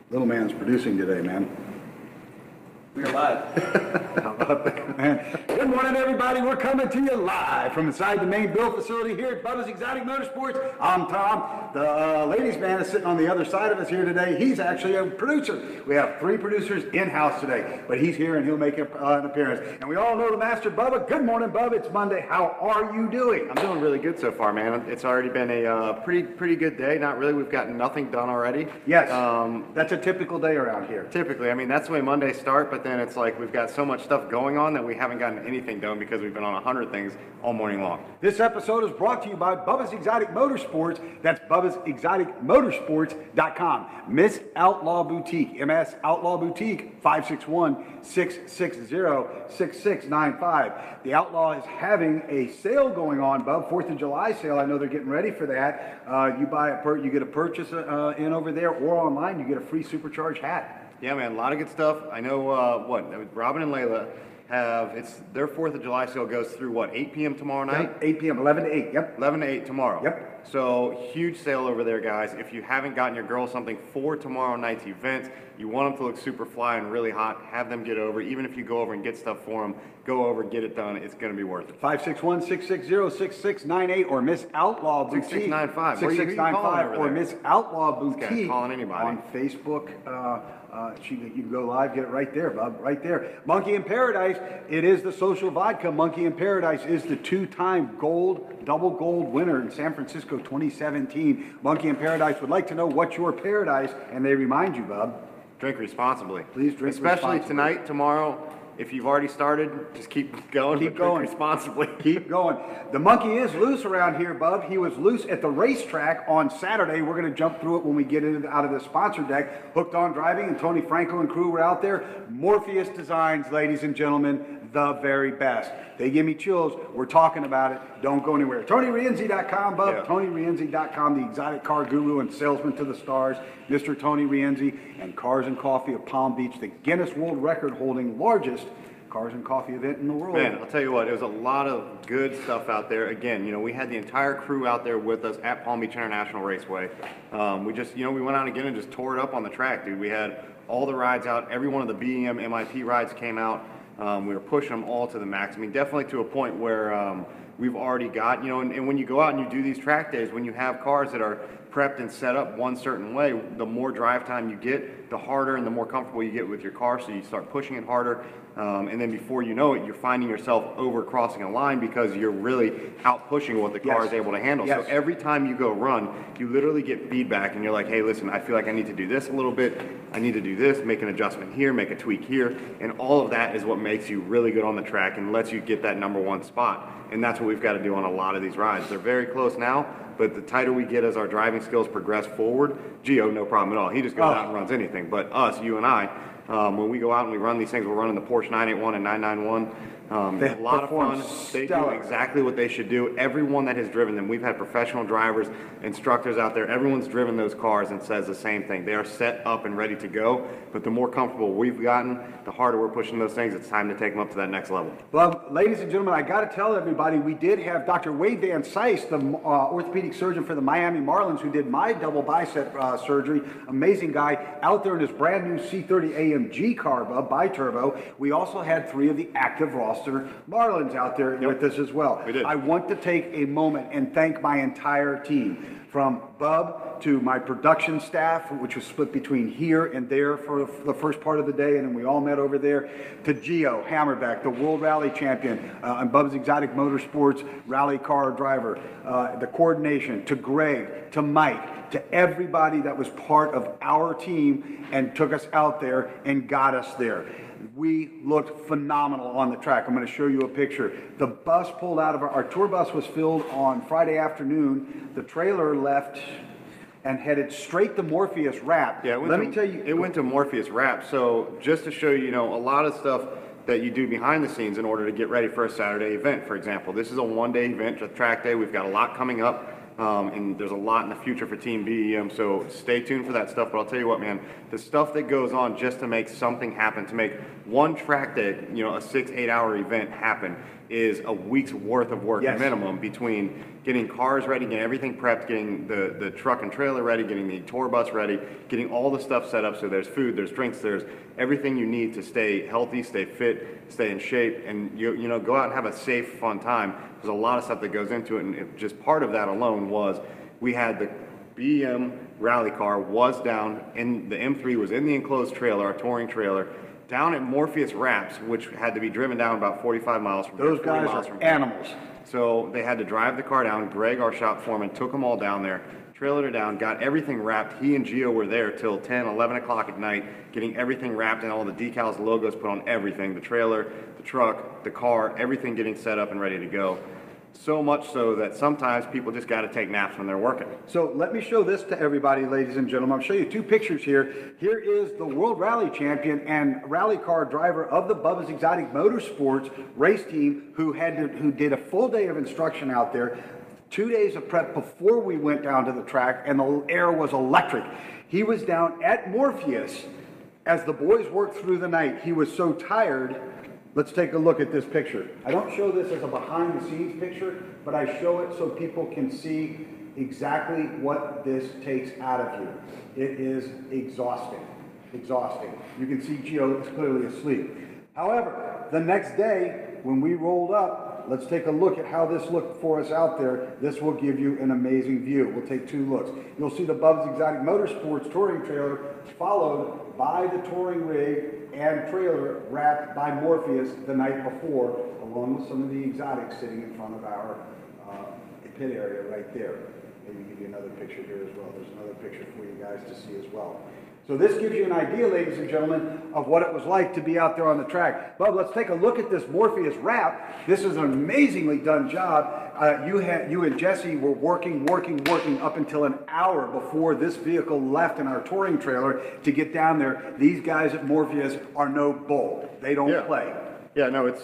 Little man's producing today, man. We're live. How about that, man? Good morning, everybody. We're coming to you live from inside the main build facility here at Bubba's Exotic Motorsports. I'm Tom. The ladies' man is sitting on the other side of us here today. He's actually a producer. We have 3 producers in-house today, but he's here and he'll make an appearance. And we all know the master, Bubba. Good morning, Bubba. It's Monday. How are you doing? I'm doing really good so far, man. It's already been a pretty good day. Not really. We've gotten nothing done already. Yes. That's a typical day around here. Typically. I mean, that's the way Mondays start, but then it's like we've got so much stuff going on that we haven't gotten anything done because we've been on 100 things all morning long. This episode is brought to you by Bubba's Exotic Motorsports. That's Bubba'sExoticMotorsports.com. Miss Outlaw Boutique, MS Outlaw Boutique, 561-660-6695. The Outlaw is having a sale going on, Bub, 4th of July sale. I know they're getting ready for that. You get a purchase in over there, or online, you get a free supercharged hat. Yeah, man, a lot of good stuff. I know, Robin and Layla it's their 4th of July sale goes through, 8 p.m. tomorrow night? Yep, 8 p.m., 11 to 8, yep. 11 to 8 tomorrow. Yep. So, huge sale over there, guys. If you haven't gotten your girl something for tomorrow night's event, you want them to look super fly and really hot, have them get over. Even if you go over and get stuff for them, go over, get it done. It's going to be worth it. 561-660-6698 or Miss Outlaw Boutique. 6695. 6695 or Miss Outlaw Boutique calling anybody. on Facebook. You can go live, get it right there, Bob, right there. Monkey in Paradise, it is the social vodka. Monkey in Paradise is the 2-time double gold winner in San Francisco 2017. Monkey in Paradise would like to know what's your paradise, and they remind you, Bob. Drink responsibly. Please drink responsibly. Especially tonight, tomorrow. If you've already started, just keep going. Keep going. Drink responsibly. Keep going. The monkey is loose around here, Bub. He was loose at the racetrack on Saturday. We're going to jump through it when we get out of the sponsor deck. Hooked on Driving and Tony Franco and crew were out there. Morpheus Designs, ladies and gentlemen, the very best. They give me chills. We're talking about it. Don't go anywhere. TonyRienzi.com, Bub. Yeah. TonyRienzi.com, the exotic car guru and salesman to the stars. Mr. Tony Rienzi and Cars and Coffee of Palm Beach, the Guinness World Record holding largest cars and coffee event in the world. Man, I'll tell you what, it was a lot of good stuff out there. Again, we had the entire crew out there with us at Palm Beach International Raceway. We just, we went out again and just tore it up on the track, dude. We had all the rides out. Every one of the BEM MIP rides came out. We were pushing them all to the max. I mean, definitely to a point where we've already got, and when you go out and you do these track days, when you have cars that are prepped and set up one certain way, the more drive time you get, the harder and the more comfortable you get with your car, so you start pushing it harder, and then before you know it, you're finding yourself over crossing a line because you're really out pushing what the car is able to handle. Yes. So every time you go run, you literally get feedback and you're like, hey, listen, I feel like I need to do this a little bit, I need to do this, make an adjustment here, make a tweak here, and all of that is what makes you really good on the track and lets you get that number 1 spot. And that's what we've got to do on a lot of these rides. They're very close now, but the tighter we get as our driving skills progress forward, Gio, no problem at all. He just goes out and runs anything. But us, you and I, when we go out and we run these things, we're running the Porsche 981 and 991. A lot of fun. They do exactly what they should do. Everyone that has driven them, we've had professional drivers, instructors out there, everyone's driven those cars and says the same thing. They are set up and ready to go, but the more comfortable we've gotten, the harder we're pushing those things. It's time to take them up to that next level. Well, ladies and gentlemen, I got to tell everybody, we did have Dr. Wade Van Sice, the orthopedic surgeon for the Miami Marlins, who did my double bicep surgery. Amazing guy, out there in his brand new C30 AMG car, bi-turbo. We also had 3 of the active roster Marlins out there with us as well. We did. I want to take a moment and thank my entire team, from Bub to my production staff, which was split between here and there for the first part of the day, and then we all met over there, to Gio Hammerbeck, the World Rally Champion, and Bubba's Exotic Motorsports rally car driver, the coordination, to Greg, to Mike, to everybody that was part of our team and took us out there and got us there. We looked phenomenal on the track. I'm going to show you a picture. The bus pulled out of our tour bus was filled on Friday afternoon. The trailer left and headed straight to Morpheus Wrap. Yeah, let me tell you, it went to Morpheus Wrap. So just to show you, a lot of stuff that you do behind the scenes in order to get ready for a Saturday event. For example, this is a 1-day event, a track day. We've got a lot coming up. And there's a lot in the future for Team BEM, so stay tuned for that stuff. But I'll tell you what, man, the stuff that goes on just to make something happen, to make one track day, a 6-8 hour event happen, is a week's worth of work Yes. minimum between getting cars ready, getting everything prepped, getting the truck and trailer ready, getting the tour bus ready, getting all the stuff set up so there's food, there's drinks, there's everything you need to stay healthy, stay fit, stay in shape, and you know, go out and have a safe, fun time. There's a lot of stuff that goes into it, and just part of that alone was we had the BEM rally car was down, and the M3 was in the enclosed trailer, our touring trailer, down at Morpheus Wraps, which had to be driven down about 45 miles from here, Those 40 guys miles are from here. animals. So they had to drive the car down. Greg, our shop foreman, took them all down there, trailered it down, got everything wrapped. He and Gio were there till 10, 11 o'clock at night, getting everything wrapped and all the decals, logos put on everything, the trailer, the truck, the car, everything getting set up and ready to go. So much so that sometimes people just got to take naps when they're working. So let me show this to everybody, ladies and gentlemen. I'll show you two pictures here. Here is the World Rally Champion and rally car driver of the Bubba's Exotic Motorsports race team who did a full day of instruction out there, 2 days of prep before we went down to the track, and the air was electric. He was down at Morpheus as the boys worked through the night. He was so tired. Let's take a look at this picture. I don't show this as a behind the scenes picture, but I show it so people can see exactly what this takes out of you. It is exhausting, exhausting. You can see Gio is clearly asleep. However, the next day when we rolled up, let's take a look at how this looked for us out there. This will give you an amazing view. We'll take two looks. You'll see the Bubba's Exotic Motorsports touring trailer followed by the touring rig and trailer wrapped by Morpheus the night before, along with some of the exotics sitting in front of our pit area right there. Maybe give you another picture here as well. There's another picture for you guys to see as well. So this gives you an idea, ladies and gentlemen, of what it was like to be out there on the track. Bub, let's take a look at this Morpheus wrap. This is an amazingly done job. You and Jesse were working up until an hour before this vehicle left in our touring trailer to get down there. These guys at Morpheus are no bull. They don't play. Yeah, no, it's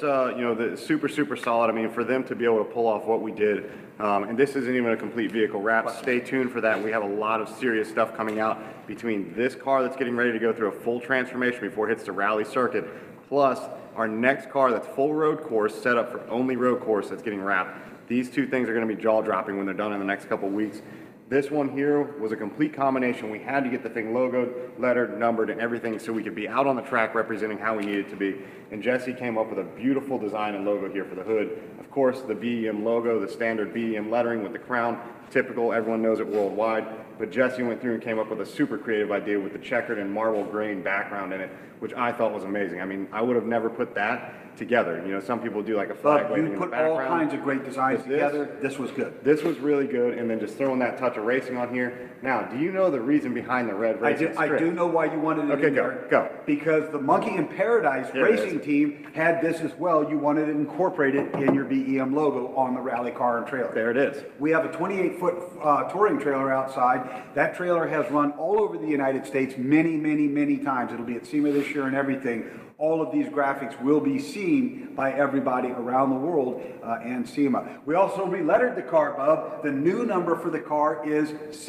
super solid. I mean, for them to be able to pull off what we did, and this isn't even a complete vehicle wrap. Stay tuned for that. We have a lot of serious stuff coming out between this car that's getting ready to go through a full transformation before it hits the rally circuit, plus our next car that's full road course, set up for only road course, that's getting wrapped. These two things are going to be jaw dropping when they're done in the next couple weeks. This one here was a complete combination. We had to get the thing logoed, lettered, numbered, and everything so we could be out on the track representing how we needed to be. And Jesse came up with a beautiful design and logo here for the hood. Of course, the BEM logo, the standard BEM lettering with the crown, typical, everyone knows it worldwide. But Jesse went through and came up with a super creative idea with the checkered and marble grain background in it, which I thought was amazing. I mean, I would have never put that together. You know, some people do like a flag waving in the background. You put all kinds of great designs together. This was good. This was really good, and then just throwing that touch of racing on here. Now, do you know the reason behind the red racing strip? I do know why you wanted it in there. Go. Because the Monkey in Paradise racing team had this as well. You wanted to incorporate it in your BEM logo on the rally car and trailer. There it is. We have a 28-foot touring trailer outside. That trailer has run all over the United States many times. It'll be at SEMA this year and everything. All of these graphics will be seen by everybody around the world and SEMA. We also relettered the car, Bub. The new number for the car is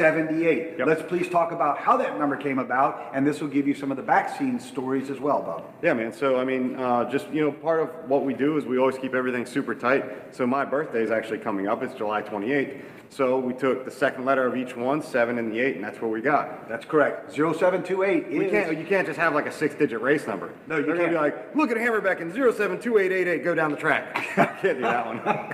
78. Yep. Let's please talk about how that number came about, and this will give you some of the back scene stories as well, Bub. Yeah, man. So, I mean, just, you know, part of what we do is we always keep everything super tight. So my birthday is actually coming up. It's July 28th. So we took the second letter of each one, 7 and the 8, and that's what we got. That's correct. 0728 is... You can't just have like a 6-digit race number. No, you They're can't. Be like, look at Hammerbeck and 072888, go down the track. I can't do that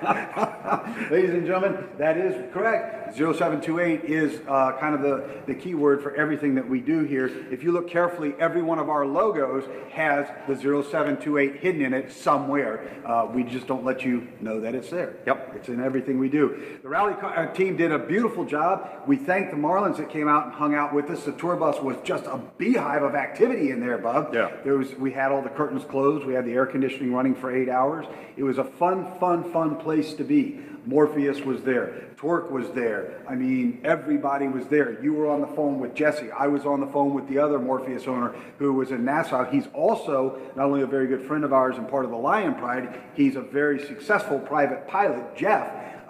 one. Ladies and gentlemen, that is correct. 0728 is kind of the key word for everything that we do here. If you look carefully, every one of our logos has the 0728 hidden in it somewhere. We just don't let you know that it's there. Yep. It's in everything we do. The rally team did a beautiful job. We thank the Marlins that came out and hung out with us. The tour bus was just a beehive of activity in there, Bub. Yeah. We had all the curtains closed. We had the air conditioning running for 8 hours. It was a fun place to be. Morpheus was there. Torque was there. I mean, everybody was there. You were on the phone with Jesse. I was on the phone with the other Morpheus owner who was in Nassau. He's also not only a very good friend of ours and part of the Lion Pride, he's a very successful private pilot, Jeff.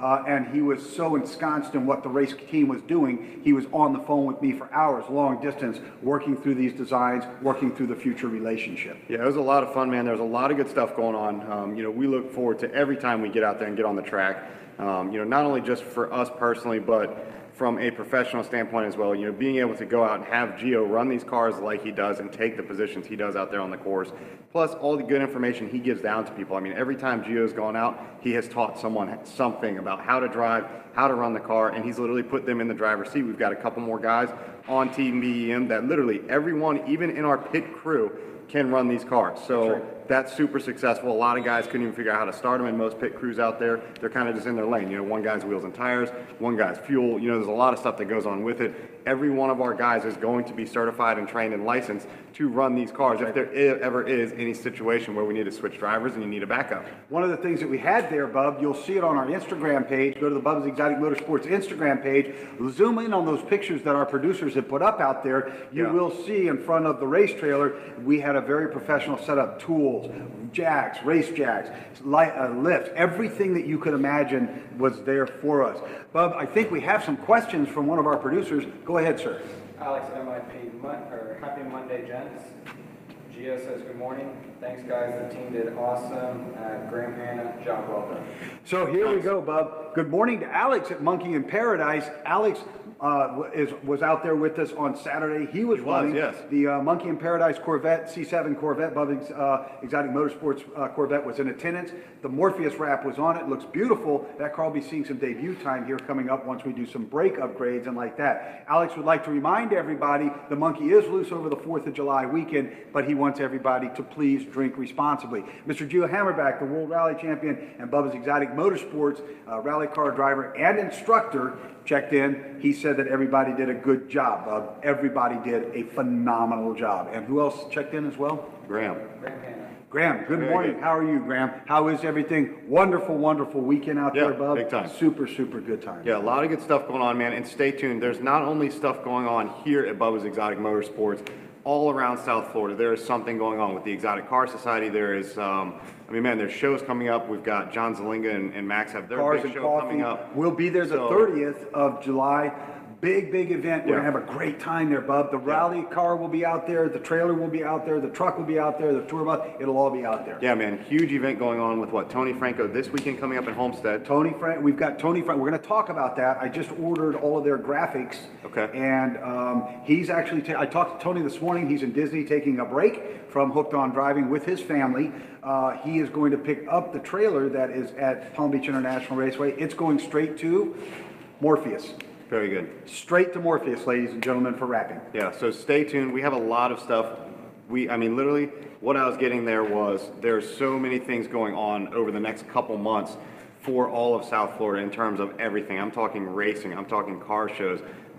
and he was so ensconced in what the race team was doing, he was on the phone with me for hours, long distance, working through these designs, working through the future relationship. Yeah, it was a lot of fun, man. There's a lot of good stuff going on. We look forward to every time we get out there and get on the track. Not only just for us personally, but from a professional standpoint as well. Being able to go out and have Gio run these cars like he does and take the positions he does out there on the course, plus all the good information he gives down to people. I mean, every time Gio's gone out, he has taught someone something about how to drive, how to run the car, and he's literally put them in the driver's seat. We've got a couple more guys on Team BEM that literally everyone, even in our pit crew, can run these cars. So that's super successful. A lot of guys couldn't even figure out how to start them, and most pit crews out there, they're kind of just in their lane. One guy's wheels and tires, one guy's fuel. There's a lot of stuff that goes on with it. Every one of our guys is going to be certified and trained and licensed to run these cars if there ever is any situation where we need to switch drivers and you need a backup. One of the things that we had there, Bub, you'll see it on our Instagram page. Go to the Bubba's Exotic Motorsports Instagram page. Zoom in on those pictures that our producers have put up out there. You will see in front of the race trailer, we had a very professional setup, tools, jacks, race jacks, lifts, everything that you could imagine was there for us. Bub, I think we have some questions from one of our producers. Go ahead, sir. Alex, MIP, happy Monday, gents. Gio says good morning. Thanks, guys. The team did awesome. Graham Hanna, job well done. So here we go, Bub. Good morning to Alex at Monkey in Paradise. Alex was out there with us on Saturday. He was running the Monkey in Paradise Corvette, C7 Corvette. Bubba's Exotic Motorsports Corvette was in attendance. The Morpheus wrap was on it. Looks beautiful. That car will be seeing some debut time here coming up once we do some brake upgrades and like that. Alex would like to remind everybody the Monkey is loose over the 4th of July weekend, but he wants everybody to please drink responsibly. Mr. Gio Hammerback, the World Rally Champion and Bubba's Exotic Motorsports rally car driver and instructor, checked in. He said that everybody did a good job, Bub. Everybody did a phenomenal job. And who else checked in as well? Graham. Graham, good morning. How are you, Graham? How is everything? Wonderful, wonderful weekend out there, Bub. Big time. Super, super good time. Yeah, a lot of good stuff going on, man. And stay tuned. There's not only stuff going on here at Bubba's Exotic Motorsports, all around South Florida. There is something going on with the Exotic Car Society. There is, there's shows coming up. We've got John Zalinga and Max have their Cars big and show Coffee. coming up. We'll be there the 30th of July. Big event. We're going to have a great time there, Bub. The rally car will be out there. The trailer will be out there. The truck will be out there. The tour bus, it'll all be out there. Yeah, man. Huge event going on with Tony Franco this weekend coming up in Homestead. We've got Tony Franco. We're going to talk about that. I just ordered all of their graphics. Okay. And he's actually, I talked to Tony this morning. He's in Disney taking a break from Hooked on Driving with his family. He is going to pick up the trailer that is at Palm Beach International Raceway. It's going straight to Morpheus. Very good. Straight to Morpheus, ladies and gentlemen, for wrapping. Yeah, so stay tuned. We have a lot of stuff. Literally, what I was getting there was there's so many things going on over the next couple months for all of South Florida in terms of everything. I'm talking racing. I'm talking car shows,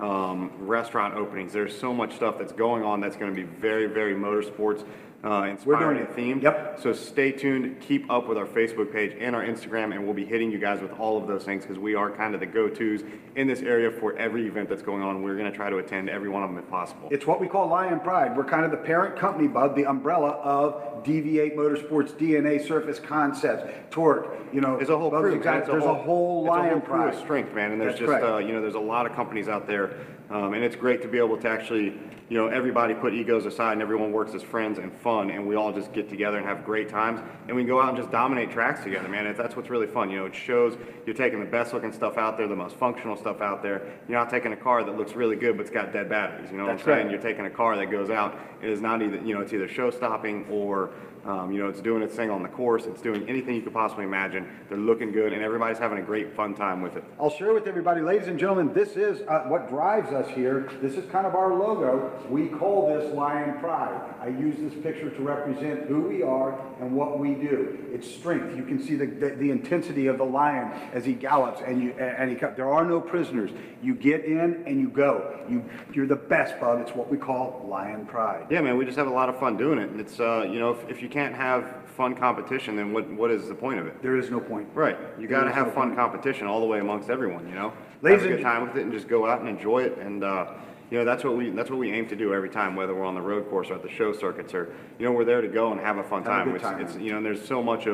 restaurant openings. There's so much stuff that's going on that's going to be very, very motorsports inspired and themed. Yep. So stay tuned. Keep up with our Facebook page and our Instagram, and we'll be hitting you guys with all of those things because we are kind of the go-tos in this area for every event that's going on. We're going to try to attend every one of them if possible. It's what we call Lion Pride. We're kind of the parent company, Bud, the umbrella of DV8 Motorsports, DNA Surface Concepts, Torque. There's a whole crew. There's a whole Lion Pride. Crew of strength, man, and there's That's just there's a lot of companies out there, and it's great to be able to actually everybody put egos aside and everyone works as friends and fun, and we all just get together and have great times, and we can go out and just dominate tracks together, man. That's what's really fun. It shows you're taking the best looking stuff out there, the most functional stuff out there. You're not taking a car that looks really good but's got dead batteries. You know what I'm saying? You're taking a car that goes out. It is not either it's either show stopping or it's doing its thing on the course. It's doing anything you could possibly imagine. They're looking good, and everybody's having a great, fun time with it. I'll share with everybody, ladies and gentlemen, this is what drives us here. This is kind of our logo. We call this Lion Pride. I use this picture to represent who we are and what we do. It's strength. You can see the intensity of the lion as he gallops, there are no prisoners. You get in and you go. You're the best, bud. It's what we call Lion Pride. Yeah, man, we just have a lot of fun doing it. And it's if you can't have fun competition, then what is the point of it? There is no point. Right. You got to have fun competition all the way amongst everyone. Ladies, have a good time with it and just go out and enjoy it. And that's what we aim to do every time, whether we're on the road course or at the show circuits or we're there to go and have a fun time. It's there's so much of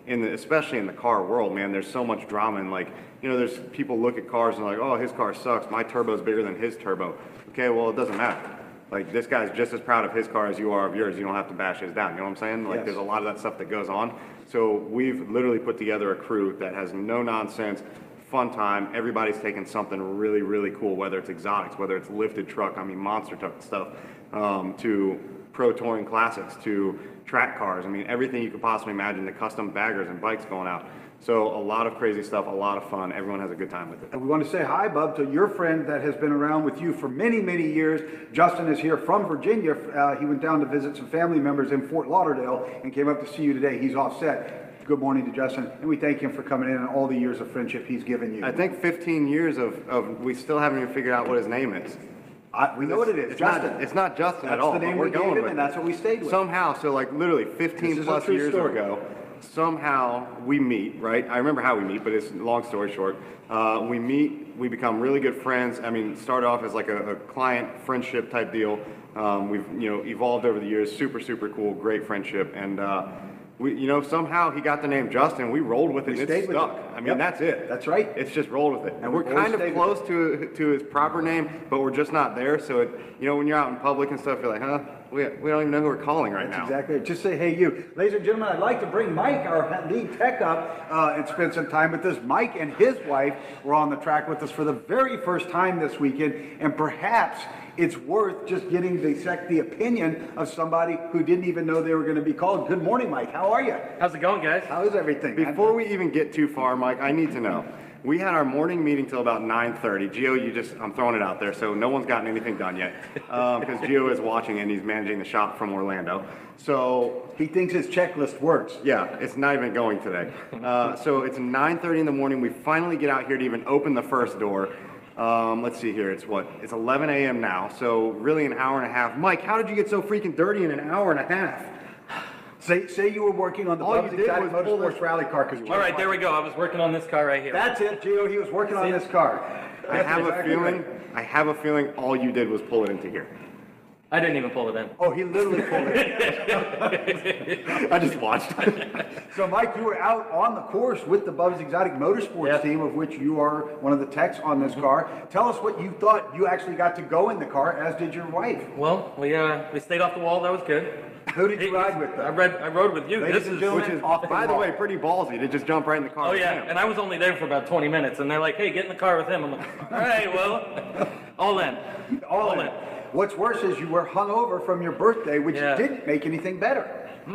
especially in the car world, man, there's so much drama and like, you know, there's people look at cars and like, oh, his car sucks. My turbo's bigger than his turbo. Okay, well, it doesn't matter. Like, this guy's just as proud of his car as you are of yours. You don't have to bash his down. You know what I'm saying? Like, Yes. there's a lot of that stuff that goes on. So we've literally put together a crew that has no nonsense, fun time. Everybody's taking something really, really cool, whether it's exotics, whether it's lifted truck, I mean, monster truck stuff, to pro touring classics, to track cars. I mean, everything you could possibly imagine, the custom baggers and bikes going out. So a lot of crazy stuff, a lot of fun. Everyone has a good time with it. And we want to say hi, Bub, to your friend that has been around with you for many, many years. Justin is here from Virginia. He went down to visit some family members in Fort Lauderdale and came up to see you today. He's offset. Good morning to Justin, and we thank him for coming in and all the years of friendship he's given you. I think 15 years of we still haven't even figured out what his name is. We know what it is, It's Justin. it's not Justin at That's all. the name but we're we gave going him, with and it. that's what we stayed with. Somehow, so like literally 15 This is a plus true years story. ago, somehow we meet, right? I remember how we meet, but it's long story short. We meet, we become really good friends. I mean, started off as like a client friendship type deal. We've, you know, evolved over the years. Super, super cool, great friendship. And, we, you know, somehow he got the name Justin. We rolled with it. We And stayed it's with stuck. it. I mean, Yep. that's it. That's right. It's just rolled with it. And And we're we've always kind of stayed with close to his proper name, but we're just not there. So, it, you know, when you're out in public and stuff, you're like, huh? We don't even know who we're calling right That's now. exactly it. Just say, hey, you. Ladies and gentlemen, I'd like to bring Mike, our lead tech, up and spend some time with us. Mike and his wife were on the track with us for the very first time this weekend, and perhaps it's worth just getting the opinion of somebody who didn't even know they were going to be called. Good morning, Mike. How are you? How's it going, guys? How is everything, man? Before we even get too far, Mike, I need to know. We had our morning meeting till about 9:30. Gio, I'm throwing it out there, so no one's gotten anything done yet. Because Gio is watching and he's managing the shop from Orlando. So, He thinks his checklist works. yeah, it's not even going today. So it's 9:30 in the morning. We finally get out here to even open the first door. Let's see here. It's 11 a.m. now. So really an hour and a half. Mike, how did you get so freaking dirty in an hour and a half? Say you were working on the All you Bubs did Exotic was pull Motorsports this- rally car. Cause you All right, there we go. I was working on this car right here. That's it, Gio. He was working on this car. I That's have exactly a feeling. right. I have a feeling all you did was pull it into here. I didn't even pull it in. Oh, he literally pulled it. I just watched. So, Mike, you were out on the course with the Bubs Exotic Motorsports Yes. team, of which you are one of the techs on this car. Tell us what you thought. You actually got to go in the car, as did your wife. Well, we stayed off the wall. That was good. Who did you ride with, I though? rode with you. Ladies This and is gentlemen, Which is, off the by the wall. way, pretty ballsy to just jump right in the car. Oh with yeah, him. and I was only there for about 20 minutes, and they're like, "Hey, get in the car with him." I'm like, "All right, well, all in, All in. What's worse is you were hungover from your birthday, which Yeah. didn't make anything better.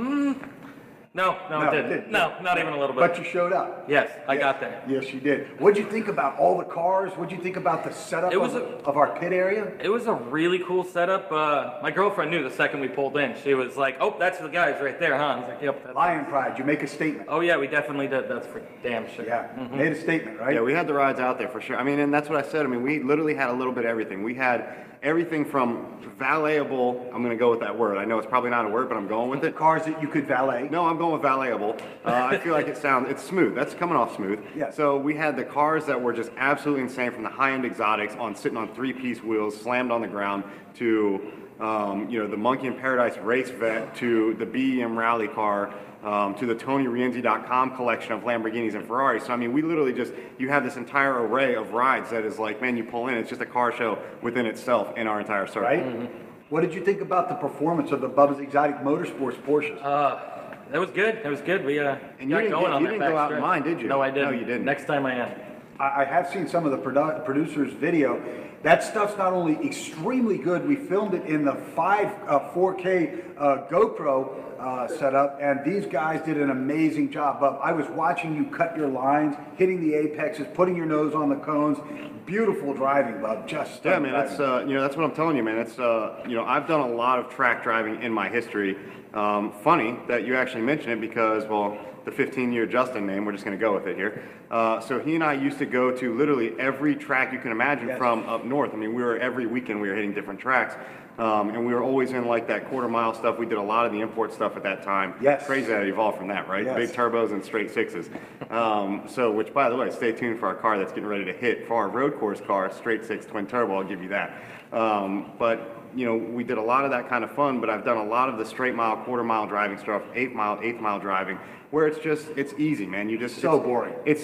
No, No, it it didn't. didn't. No, not even a little bit. But you showed up. Yes, I Yes. got there. Yes, you did. What'd you think about all the cars? What'd you think about the setup It was of our pit area? It was a really cool setup. My girlfriend knew the second we pulled in. She was like, "Oh, that's the guys right there, huh?" I was like, "Yep." That's Lion Pride, you make a statement. Oh yeah, we definitely did. That's for damn sure. Yeah, made a statement, right? Yeah, we had the rides out there for sure. I mean, and that's what I said. I mean, we literally had a little bit of everything. We had everything from valetable. I'm going to go with that word. I know it's probably not a word, but I'm going with it. Cars that you could valet. No, I'm going with valetable. I feel like it's smooth. That's coming off smooth. Yes. So we had the cars that were just absolutely insane, from the high-end exotics sitting on three-piece wheels, slammed on the ground, to the Monkey in Paradise race vet, to the BEM rally car, to the TonyRienzi.com collection of Lamborghinis and Ferraris. So I mean, we literally you have this entire array of rides that is like, man, you pull in, it's just a car show within itself in our entire circle. Right? What did you think about the performance of the Bubba's Exotic Motorsports Porsches? That was good. It was good. We And you got didn't going get- on you that didn't back go out in stretch. mine, did you? No, I didn't. No, you didn't. Next time I am. I have seen some of the producers' video. That stuff's not only extremely good, we filmed it in the 4K GoPro setup, and these guys did an amazing job. Bub, I was watching you cut your lines, hitting the apexes, putting your nose on the cones. Beautiful driving, Bub. Just Yeah, stunning man, that's driving. that's what I'm telling you, man. It's I've done a lot of track driving in my history. Funny that you actually mention it because, well, the 15-year Justin name, we're just going to go with it here. So he and I used to go to literally every track you can imagine Yes. from up north. I mean, every weekend we were hitting different tracks. And we were always in like that quarter-mile stuff. We did a lot of the import stuff at that time. Yes. Crazy that it evolved from that, right? Yes. Big turbos and straight sixes. Which, by the way, stay tuned for our car that's getting ready to hit for our road course car, straight six twin turbo. I'll give you that. But we did a lot of that kind of fun, but I've done a lot of the straight mile, quarter mile driving stuff, eighth mile driving, where it's easy, man. So boring. It's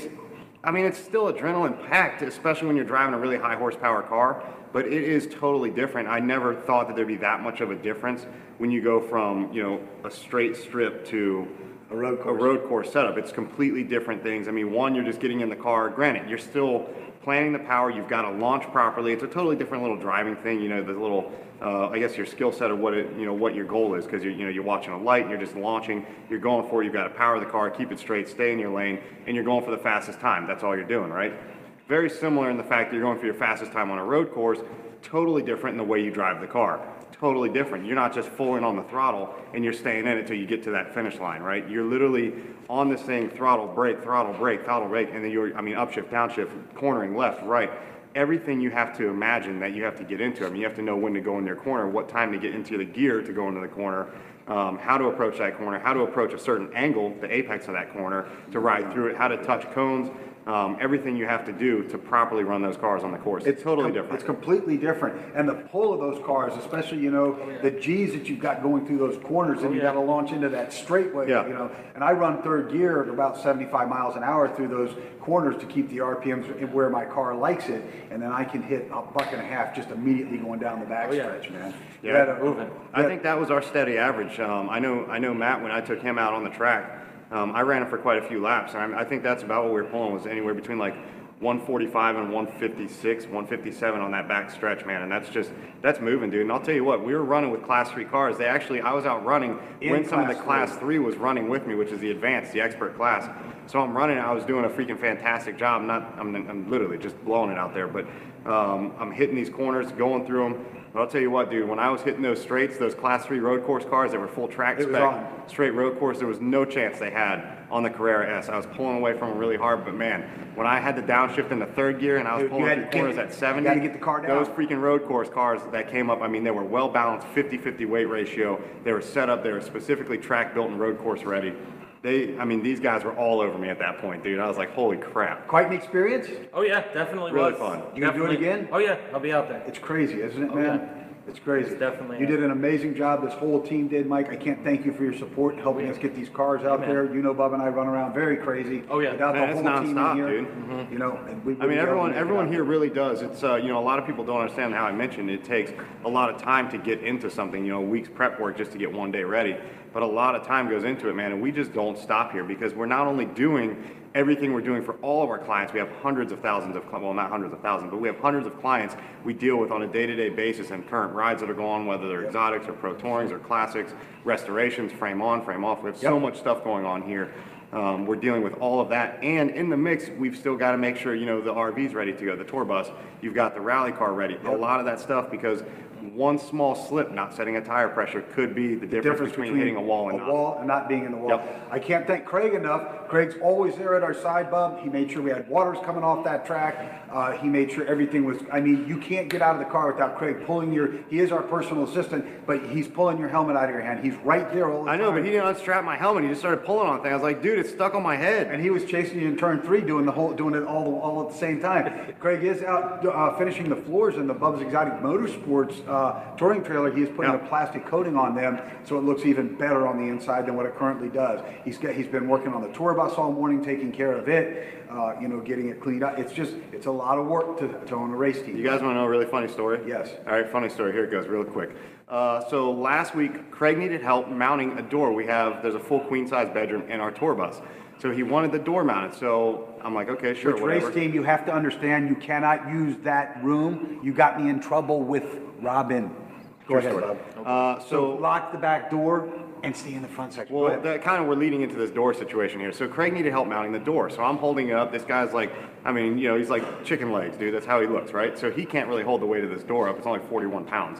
still adrenaline packed, especially when you're driving a really high horsepower car, but it is totally different. I never thought that there'd be that much of a difference when you go from, a straight strip to A road course. a road course setup. It's completely different things. I mean, one, you're just getting in the car. Granted, you're still planning the power. You've got to launch properly. It's a totally different little driving thing. The little, I guess your skill set of what your goal is, because you're watching a light and you're just launching. You're going for it. You've got to power the car, keep it straight, stay in your lane, and you're going for the fastest time. That's all you're doing, right? Very similar in the fact that you're going for your fastest time on a road course. Totally different in the way you drive the car. Totally different. You're not just full in on the throttle and you're staying in it till you get to that finish line, right? You're literally on this thing, throttle, brake, and then upshift, downshift, cornering, left, right. Everything you have to imagine that you have to get into. You have to know when to go in their corner, what time to get into the gear to go into the corner, how to approach that corner, how to approach a certain angle, the apex of that corner, to ride through it, how to touch cones. Everything you have to do to properly run those cars on the course. It's totally different. It's completely different. And the pull of those cars, especially, the G's that you've got going through those corners, and you got to launch into that straightaway, And I run third gear at about 75 miles an hour through those corners to keep the RPMs where my car likes it, and then I can hit $1.50 just immediately going down the backstretch, man. Yeah, moving. I think that was our steady average. I know Matt, when I took him out on the track, I ran it for quite a few laps, and I think that's about what we were pulling, was anywhere between like 145 and 156, 157 on that back stretch, man, and that's moving, dude. And I'll tell you what, we were running with Class 3 cars. I was out running when some of the Class 3 was running with me, which is the advanced, the expert class. So I'm running, I was doing a freaking fantastic job. I'm literally just blowing it out there, but I'm hitting these corners, going through them. But I'll tell you what, dude, when I was hitting those straights, those Class 3 road course cars that were full track spec, straight road course, there was no chance they had on the Carrera S. I was pulling away from them really hard, but man, when I had the downshift in the third gear and I was pulling through corners at 70, you gotta get the car down. Those freaking road course cars that came up, they were well balanced, 50-50 weight ratio. They were set up, they were specifically track built and road course ready. These guys were all over me at that point, dude. I was like, holy crap. Quite an experience? Oh yeah, definitely really was. Fun. You gonna do it again? Oh yeah, I'll be out there. It's crazy, isn't it, man? Yeah. It's crazy. It's definitely. You did an amazing job. This whole team did, Mike. I can't thank you for your support in helping us get these cars out there. Bub and I run around very crazy. Oh yeah, without the whole team in here, dude. Mm-hmm. Everyone here really does. It's a lot of people don't understand how I mentioned it takes a lot of time to get into something. A week's prep work just to get one day ready. But a lot of time goes into it, man, and we just don't stop here because we're not only doing everything we're doing for all of our clients. We have hundreds of thousands of, well, not hundreds of thousands, but we have hundreds of clients we deal with on a day-to-day basis and current rides that are going on, whether they're exotics or pro tourings or classics, restorations, frame on, frame off. We have so much stuff going on here. We're dealing with all of that, and in the mix, we've still got to make sure, the RV's ready to go, the tour bus, you've got the rally car ready, a lot of that stuff, because one small slip, not setting a tire pressure, could be the difference between hitting a wall and not being in the wall. I can't thank Craig enough. Craig's always there at our side, Bub. He made sure we had waters coming off that track. He made sure everything was, you can't get out of the car without Craig pulling he is our personal assistant, but he's pulling your helmet out of your hand. He's right there all the time. I know, but he didn't unstrap my helmet. He just started pulling on things. I was like, dude, it's stuck on my head. And he was chasing you in turn 3, doing it all at the same time. Craig is out finishing the floors in the Bub's Exotic Motorsports touring trailer. He is putting a plastic coating on them so it looks even better on the inside than what it currently does. He's been working on the tour bus all morning, taking care of it, getting it cleaned up. It's a lot of work to own a race team. You guys want to know a really funny story? Yes. All right, funny story. Here it goes, real quick. So last week, Craig needed help mounting a door. There's a full queen size bedroom in our tour bus. So he wanted the door mounted. So I'm like, okay, sure, whatever. Race team, you have to understand, you cannot use that room. You got me in trouble with Robin. Go ahead, Bob. So lock the back door and stay in the front section. Well, we're leading into this door situation here. So Craig needed help mounting the door. So I'm holding it up. This guy's like, he's like chicken legs, dude. That's how he looks, right? So he can't really hold the weight of this door up. It's only 41 pounds.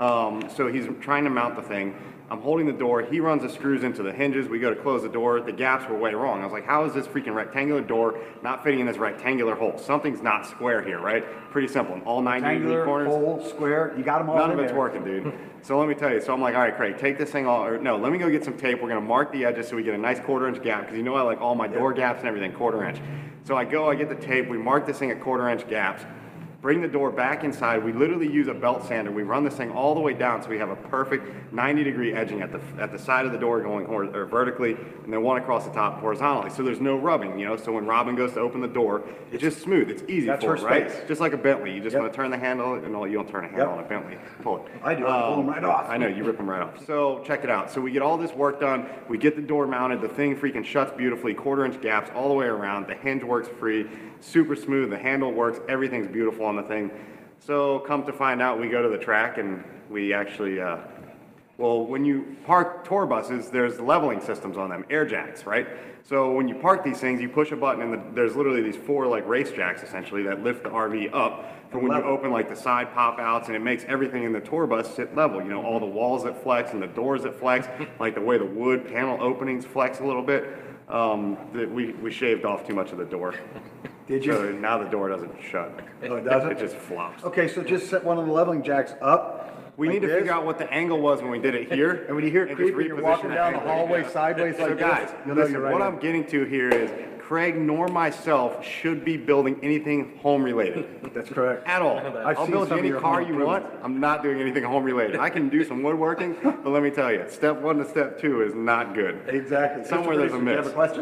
So he's trying to mount the thing. I'm holding the door. He runs the screws into the hinges. We go to close the door. The gaps were way wrong. I was like, how is this freaking rectangular door not fitting in this rectangular hole? Something's not square here, right? Pretty simple. All 90-degree corners. Hole, square. You got them all None of it's working, dude. So let me tell you. So I'm like, all right, Craig, take this thing let me go get some tape. We're going to mark the edges so we get a nice 1/4 inch gap because I like all my door gaps and everything 1/4 inch. So I get the tape. We mark this thing at 1/4 inch gaps. bring the door back inside. We literally use a belt sander. We run this thing all the way down so we have a perfect 90-degree edging at the side of the door going vertically, and then one across the top horizontally. So there's no rubbing, so when Robin goes to open the door, it's just smooth. It's easy That's for her her, right? space. Just like a Bentley. You just Yep. want to turn the handle, and no, you don't turn a handle on a Bentley. Pull it. I do. I pull them right off. I know, you rip them right off. So check it out. So we get all this work done. We get the door mounted. The thing freaking shuts beautifully, 1/4-inch gaps all the way around. The hinge works free, super smooth. The handle works. Everything's beautiful on the thing. So come to find out, we go to the track and we actually, well, when you park tour buses, there's leveling systems on them, air jacks, right? So when you park these things, you push a button and there's literally these 4 like race jacks essentially that lift the RV up for when you open like the side pop outs, and it makes everything in the tour bus sit level. All the walls that flex and the doors that flex, like the way the wood panel openings flex a little bit. We shaved off too much of the door. Did you? So now the door doesn't shut. Oh, it doesn't? It just flops. Okay, so just set one of the leveling jacks up. We like need to this. figure out what the angle was when we did it here. And when you hear it and just creeping, you're reposition walking the down the angle. hallway Yeah. sideways So like guys, this. You'll know listen, you're right what in. I'm getting to here is Craig nor myself should be building anything home related. That's correct. At all. I've I'll seen build some you of any your car home you want. improvements. I'm not doing anything home related. I can do some woodworking, but let me tell you, step 1 to step 2 is not good. Exactly. Somewhere Mr. there's a Producer, do you have miss. a question?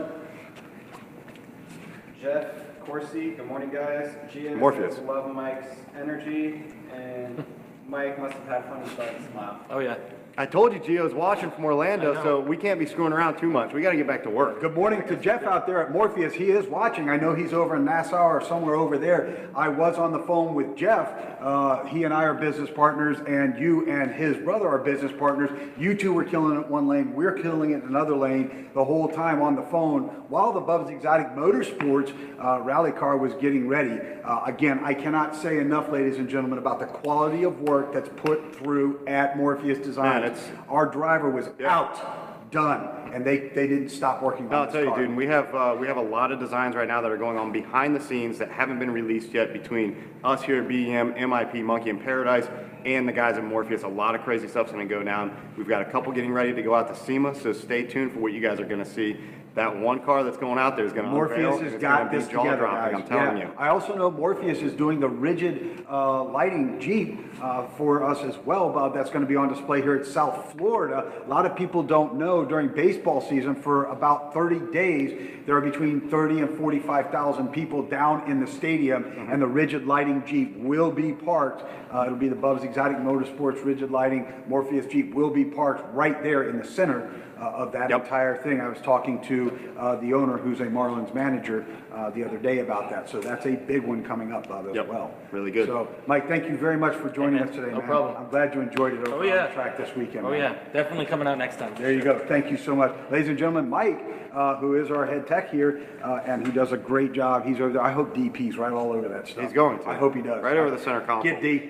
Jeff Corsi, good morning, guys. Gia Morpheus. says, love Mike's energy, and Mike must have had fun and started to smile. Oh yeah. I told you Gio's watching from Orlando, so we can't be screwing around too much. We got to get back to work. Good morning to Jeff out there at Morpheus. He is watching. I know he's over in Nassau or somewhere over there. I was on the phone with Jeff. He and I are business partners, and you and his brother are business partners. You two were killing it one lane. We're killing it in another lane the whole time on the phone while the Bubba's Exotic Motorsports rally car was getting ready. Again, I cannot say enough, ladies and gentlemen, about the quality of work that's put through at Morpheus Design. Man, it's- Our driver was out, done, and they didn't stop working on I'll this tell you, car. dude, we have a lot of designs right now that are going on behind the scenes that haven't been released yet between us here at BEM, MIP, Monkey in Paradise, and the guys at Morpheus. A lot of crazy stuff's going to go down. We've got a couple getting ready to go out to SEMA, so stay tuned for what you guys are going to see. That one car that's going out there is going to unveil, Morpheus and has it's got gonna be this together, jaw-dropping, guys. I'm telling Yeah. you. I also know Morpheus is doing the rigid lighting Jeep for us as well, Bob. That's going to be on display here at South Florida. A lot of people don't know during baseball season for about 30 days, there are between 30 and 45,000 people down in the stadium, and the rigid lighting Jeep will be parked. It'll be the Bubba's Exotic Motorsports rigid lighting Morpheus Jeep will be parked right there in the center of that entire thing. I was talking to the owner, who's a Marlins manager, the other day about that. So that's a big one coming up, Bob, as well. Really good. So, Mike, thank you very much for joining us today, No man. problem. I'm glad you enjoyed it over Oh, on yeah. the track this weekend. Oh man. yeah. Definitely coming out next time. There you go. Thank you so much. Ladies and gentlemen, Mike, who is our head tech here, and he does a great job. He's over there. I hope D pees right all over that stuff. He's going to. I hope he does. Right over the center console. Get D.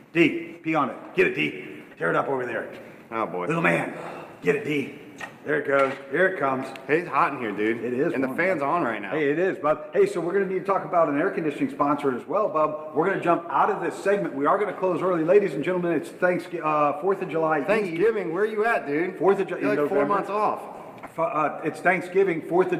D, pee on it. Get it, D. Tear it up over there. Oh, boy. Little man, get it, D. There it goes. Here it comes. Hey, it's hot in here, dude. It is And the warm, fan's man. on right now. Hey, it is, Bub. Hey, so we're going to need to talk about an air conditioning sponsor as well, Bub. We're going to jump out of this segment. We are going to close early. Ladies and gentlemen, it's 4th of July Eve. Thanksgiving, where are you at, dude? 4th of July. You're like 4 months off. It's Thanksgiving, 4th of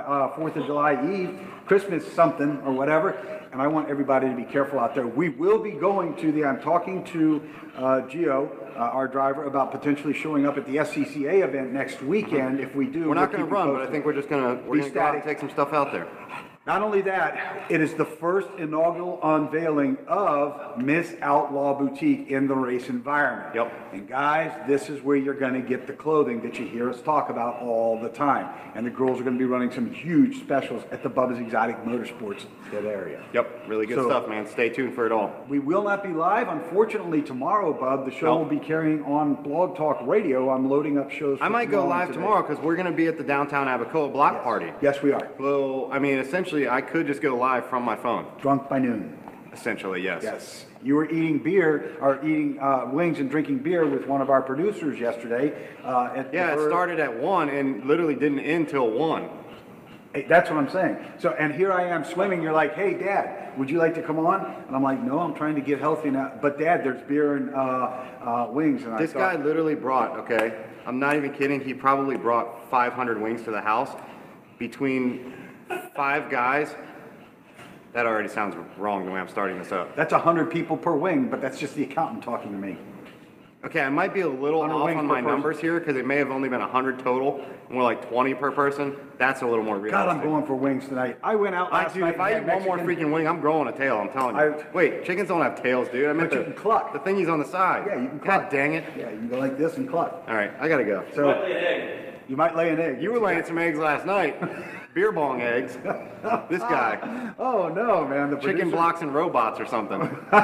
July Eve, Christmas something or whatever, and I want everybody to be careful out there. We will be going to I'm talking to Gio, our driver, about potentially showing up at the SCCA event next weekend. If we do, We're not going keep to you run, but I posted. think we're just going to go out and static. take some stuff out there. Not only that, it is the first inaugural unveiling of Miss Outlaw Boutique in the race environment. Yep. And guys, this is where you're going to get the clothing that you hear us talk about all the time. And the girls are going to be running some huge specials at the Bubba's Exotic Motorsports that area. Yep, really good So- stuff, man. Stay tuned for it all. We will not be live, unfortunately, tomorrow, Bub. The show No. will be carrying on Blog Talk Radio. I'm loading up shows. I for might go and live today. tomorrow because we're going to be at the downtown Abacoa block party. Yes, we are. Well, I mean, essentially, I could just go live from my phone. Drunk by noon. Essentially, yes. Yes. You were eating beer, or eating wings and drinking beer with one of our producers yesterday. Yeah, it started at 1 and literally didn't end till 1. Hey, that's what I'm saying. So, and here I am swimming. You're like, hey, Dad, would you like to come on? And I'm like, no, I'm trying to get healthy now. But Dad, there's beer and wings. And This guy literally brought, okay, I'm not even kidding, he probably brought 500 wings to the house. Between 5 guys, That already sounds wrong the way I'm starting this up. That's 100 people per wing, but that's just the accountant talking to me. Okay, I might be a little 100 off wings on per my person. numbers here because it may have only been 100 total, more like 20 per person. That's a little more realistic. God, I'm going for wings tonight. I went out last Dude, night. if I and eat had one more Mexican- freaking wing, I'm growing a tail, I'm telling you. Wait, chickens don't have tails, dude. I meant But you can cluck. the thingies on the side. Yeah, you can God cluck. dang it. Yeah, you can go like this and cluck. All right, I gotta go. So you might lay an egg. You were laying some eggs last night. Beer bong eggs. This guy. Oh no, man! The Chicken producer- blocks and robots or something.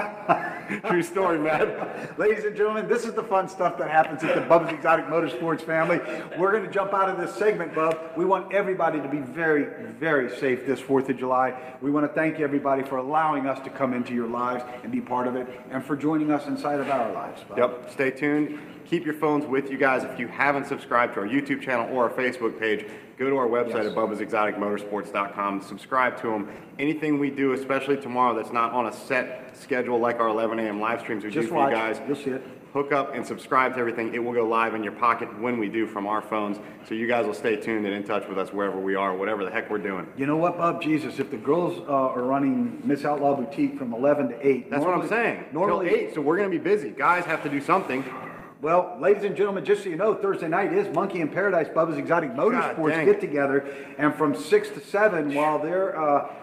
True story, man. Ladies and gentlemen, this is the fun stuff that happens at the Bubba's Exotic Motorsports family. We're going to jump out of this segment, Bub. We want everybody to be very, very safe this 4th of July. We want to thank everybody for allowing us to come into your lives and be part of it, and for joining us inside of our lives, Bub. Yep, stay tuned. Keep your phones with you guys. If you haven't subscribed to our YouTube channel or our Facebook page, go to our website Yes. at bubbasexoticmotorsports.com. Subscribe to them. Anything we do, especially tomorrow, that's not on a set schedule like our 11 a.m. live streams we Just do for watch. you guys. You'll see it. Hook up and subscribe to everything. It will go live in your pocket when we do from our phones. So you guys will stay tuned and in touch with us wherever we are, whatever the heck we're doing. You know what, Bub? Jesus, if the girls are running Miss Outlaw Boutique from 11 to 8. That's what I'm saying. Normally, Till 8, so we're going to be busy. Guys have to do something. Well, ladies and gentlemen, just so you know, Thursday night is Monkey in Paradise, Bubba's Exotic Motorsports dang get it. together, and from 6 to 7, while they're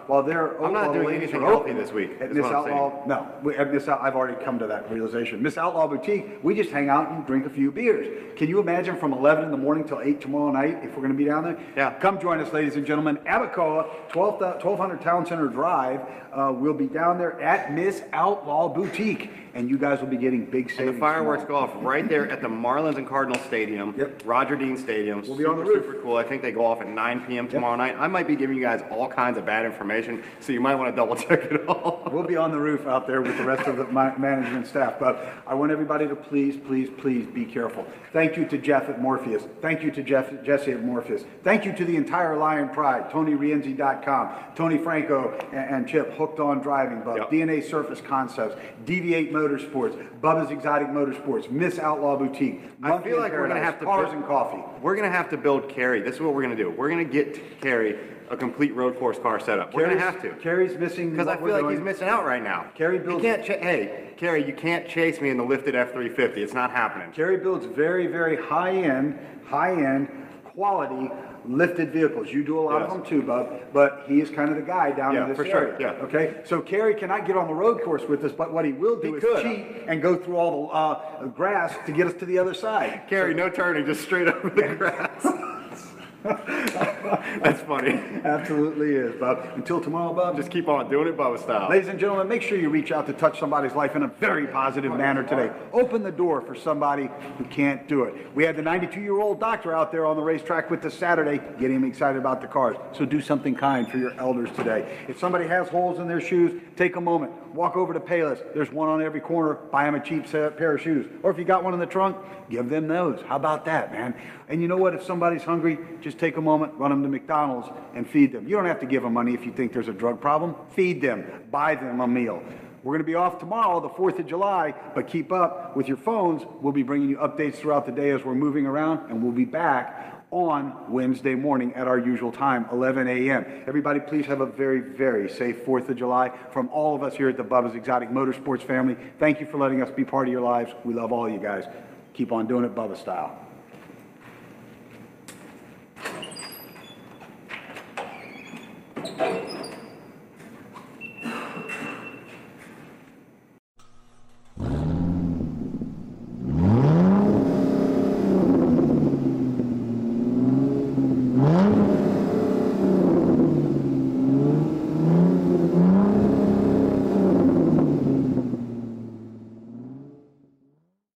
I'm not doing ladies anything are healthy open this week, At is Miss what I'm saying. Outlaw, no, at Miss I've already come to that realization. Miss Outlaw Boutique, we just hang out and drink a few beers. Can you imagine from 11 in the morning till 8 tomorrow night if we're going to be down there? Yeah. Come join us, ladies and gentlemen. Abacoa, 1200 Town Center Drive. We'll be down there at Miss Outlaw Boutique, and you guys will be getting big savings. And the fireworks tomorrow. go off right there at the Marlins and Cardinals Stadium, Yep. Roger Dean Stadium. We'll be on the roof. Super cool. I think they go off at 9 p.m. tomorrow night. I might be giving you guys all kinds of bad information, so you might want to double check it all. We'll be on the roof out there with the rest of the management staff, but I want everybody to please, please, please be careful. Thank you to Jeff at Morpheus. Thank you to Jesse at Morpheus. Thank you to the entire Lion Pride, TonyRienzi.com, Tony Franco and Chip, Hooked on Driving, Bub, Yep. DNA Surface Concepts, Deviate Motorsports, Bubba's Exotic Motorsports, Miss Outlaw Boutique, I Monkey feel in like we're going to Paradise, have to Cars build- and Coffee. We're going to have to build Carrie. This is what we're going to do. We're going to get Carrie a complete road course car setup. We're going to have to. Carrie's missing Because I what feel we're like doing. he's missing out right now. Carrie You builds- can't hey, Carrie, you can't chase me in the lifted F-350. It's not happening. Kerry builds very, very high-end, quality lifted vehicles. You do a lot of Yes. them too, Bub, but he is kind of the guy down Yeah, in this for sure, area. yeah. Okay, so Kerry cannot get on the road course with us, but what he will do He is could. cheat and go through all the grass to get us to the other side. Carrie, no turning, just straight over the grass. That's funny. Absolutely is, Bub. Until tomorrow, Bub. Just keep on doing it Bubba style. Ladies and gentlemen, make sure you reach out to touch somebody's life in a very positive manner today. Open the door for somebody who can't do it. We had the 92-year-old doctor out there on the racetrack with us Saturday, getting him excited about the cars. So do something kind for your elders today. If somebody has holes in their shoes, take a moment. Walk over to Payless. There's one on every corner. Buy them a cheap pair of shoes. Or if you got one in the trunk, give them those. How about that, man? And you know what? If somebody's hungry, just take a moment, run them to McDonald's, and feed them. You don't have to give them money if you think there's a drug problem. Feed them. Buy them a meal. We're going to be off tomorrow, the 4th of July, but keep up with your phones. We'll be bringing you updates throughout the day as we're moving around, and we'll be back on Wednesday morning at our usual time, 11 a.m. Everybody, please have a very, very safe 4th of July. From all of us here at the Bubba's Exotic Motorsports family, thank you for letting us be part of your lives. We love all you guys. Keep on doing it Bubba style.